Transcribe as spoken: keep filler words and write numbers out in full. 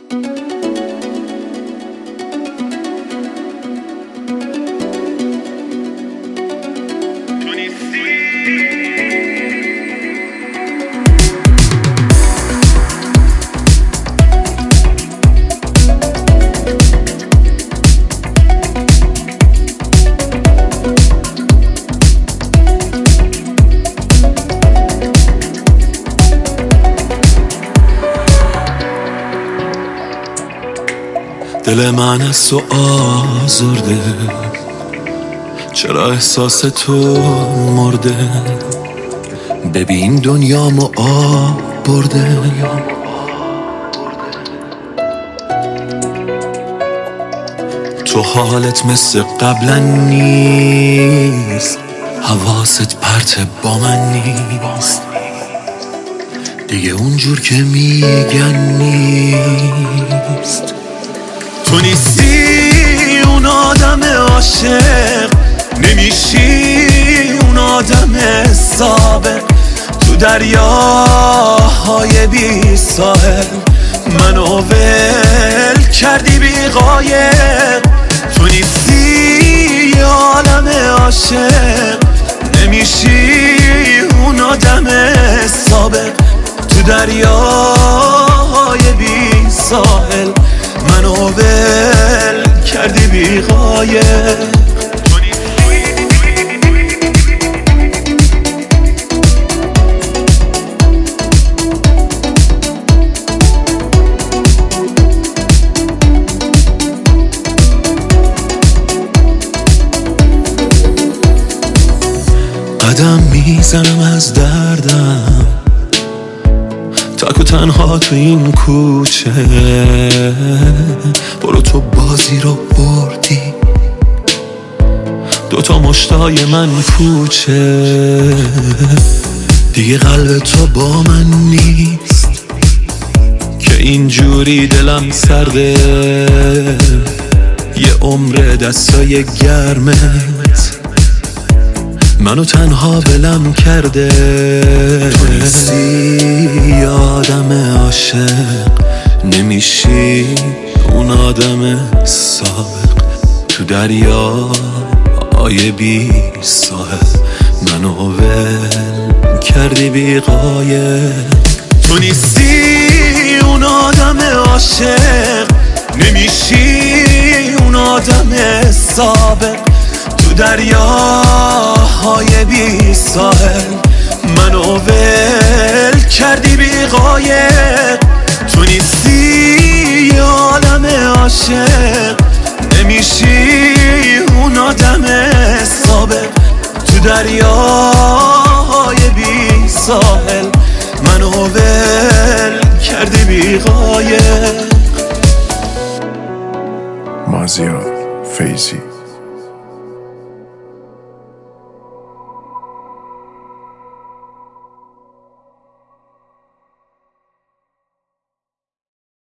دل من از تو آزرده، چرا احساس تو مرده؟ ببین دنیامو آب برده. تو حالت مثل قبلا نیست، حواست پرت با من نیست دیگه اونجور که میگن نیست. تو نیستی اون آدم عاشق، نمیشی اون آدم سابق. تو دریاهای بی ساحل منو ول کردی بی قایق. تو نیستی یه عالم عاشق، نمیشی اون آدم سابق. تو دریاهای بی ساحل منو ول کردی بی قایق. قدم میزنم از دردم، تک و تنها تو این کوچه. برو تو بازی رو بردی، دوتا مشتای من کوچه. دیگه قلب تو با من نیست که اینجوری دلم سرده. یه عمر دستای گرمت منو تنها بلم کرده. تو نیستی آدم عاشق، نمیشی اون آدم سابق. تو دریا آیه بی ساحل منو ول کردی بی قایق. تو نیستی اون آدم عاشق، نمیشی اون آدم سابق. تو دریاهای بی ساحل منو ول کردی بی قایق. تو نیستی یه عالم عاشق، نمیشی اون آدم سابق. تو دریاهای بی ساحل منو ول کردی بی قایق. مازیار فیضی.